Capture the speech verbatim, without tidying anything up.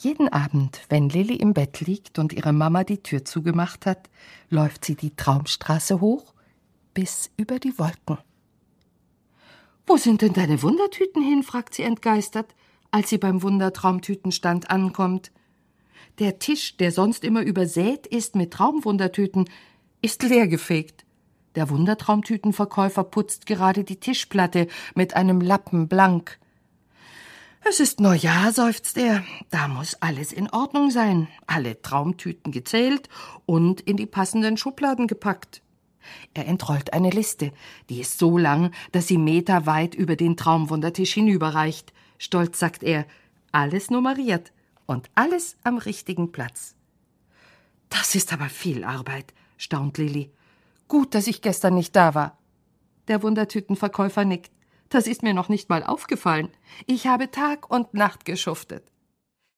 Jeden Abend, wenn Lilli im Bett liegt und ihre Mama die Tür zugemacht hat, läuft sie die Traumstraße hoch bis über die Wolken. »Wo sind denn deine Wundertüten hin?« fragt sie entgeistert, als sie beim Wundertraumtütenstand ankommt. Der Tisch, der sonst immer übersät ist mit Traumwundertüten, ist leergefegt. Der Wundertraumtütenverkäufer putzt gerade die Tischplatte mit einem Lappen blank. »Es ist Neujahr«, seufzt er. »Da muss alles in Ordnung sein, alle Traumtüten gezählt und in die passenden Schubladen gepackt.« Er entrollt eine Liste, die ist so lang, dass sie meterweit über den Traumwundertisch hinüberreicht. Stolz sagt er, alles nummeriert und alles am richtigen Platz. »Das ist aber viel Arbeit«, staunt Lilli. »Gut, dass ich gestern nicht da war.« Der Wundertütenverkäufer nickt. »Das ist mir noch nicht mal aufgefallen. Ich habe Tag und Nacht geschuftet.«